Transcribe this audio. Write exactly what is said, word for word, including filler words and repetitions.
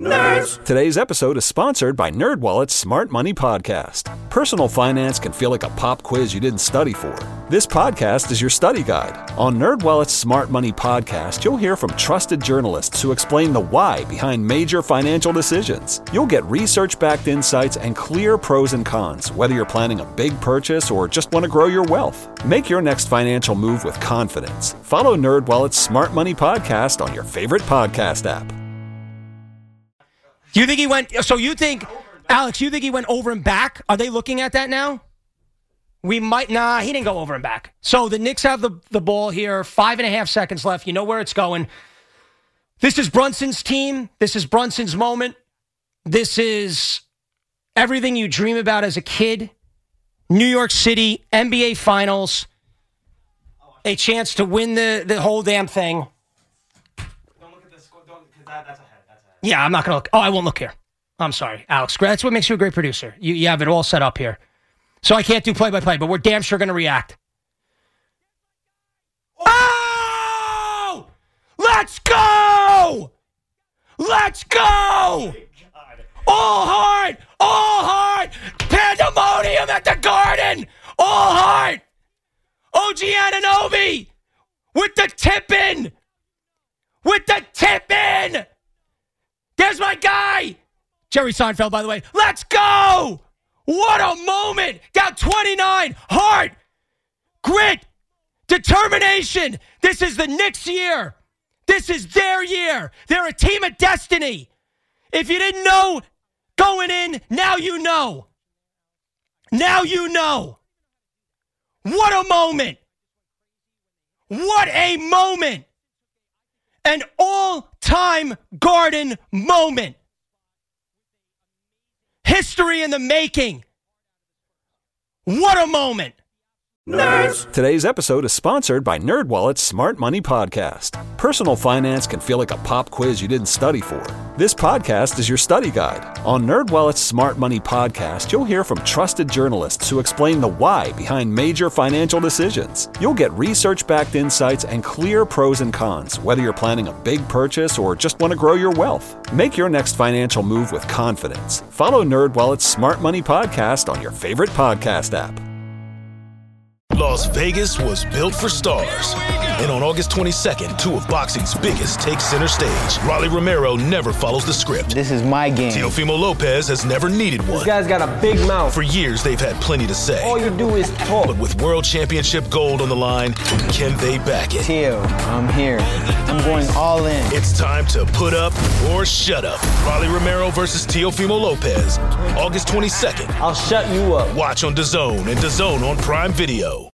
Nerds! Today's episode is sponsored by NerdWallet's Smart Money Podcast. Personal finance can feel like a pop quiz you didn't study for. This podcast is your study guide. On NerdWallet's Smart Money Podcast, you'll hear from trusted journalists who explain the why behind major financial decisions. You'll get research-backed insights and clear pros and cons, whether you're planning a big purchase or just want to grow your wealth. Make your next financial move with confidence. Follow NerdWallet's Smart Money Podcast on your favorite podcast app. You think he went, so you think, Alex, you think he went over and back? Are they looking at that now? We might, nah, he didn't go over and back. So the Knicks have the, the ball here, five and a half seconds left. You know where it's going. This is Brunson's team. This is Brunson's moment. This is everything you dream about as a kid. New York City, N B A Finals, a chance to win the, the whole damn thing. Don't look at this, don't, because that, that's a Yeah, I'm not going to look. Oh, I won't look here. I'm sorry, Alex. That's what makes you a great producer. You, you have it all set up here. So I can't do play-by-play, but we're damn sure going to react. Oh! Let's go! Let's go! All heart! All heart! Pandemonium at the Garden! All heart! O G Anunoby! With the tip-in! With the tip-in! There's my guy! Jerry Seinfeld, by the way. Let's go! What a moment! Down twenty-nine. Heart. Grit. Determination. This is the Knicks' year. This is their year. They're a team of destiny. If you didn't know going in, now you know. Now you know. What a moment. What a moment. An all-time Garden moment. History in the making. What a moment. Nerds! Today's episode is sponsored by NerdWallet's Smart Money Podcast. Personal finance can feel like a pop quiz you didn't study for. This podcast is your study guide. On NerdWallet's Smart Money Podcast, you'll hear from trusted journalists who explain the why behind major financial decisions. You'll get research-backed insights and clear pros and cons, whether you're planning a big purchase or just want to grow your wealth. Make your next financial move with confidence. Follow NerdWallet's Smart Money Podcast on your favorite podcast app. Las Vegas was built for stars. And on August twenty-second, two of boxing's biggest take center stage. Rolly Romero never follows the script. This is my game. Teofimo Lopez has never needed one. This guy's got a big mouth. For years, they've had plenty to say. All you do is talk. But with world championship gold on the line, can they back it? Teo, I'm here. I'm going all in. It's time to put up or shut up. Rolly Romero versus Teofimo Lopez. August twenty-second. I'll shut you up. Watch on DAZN and DAZN on Prime Video.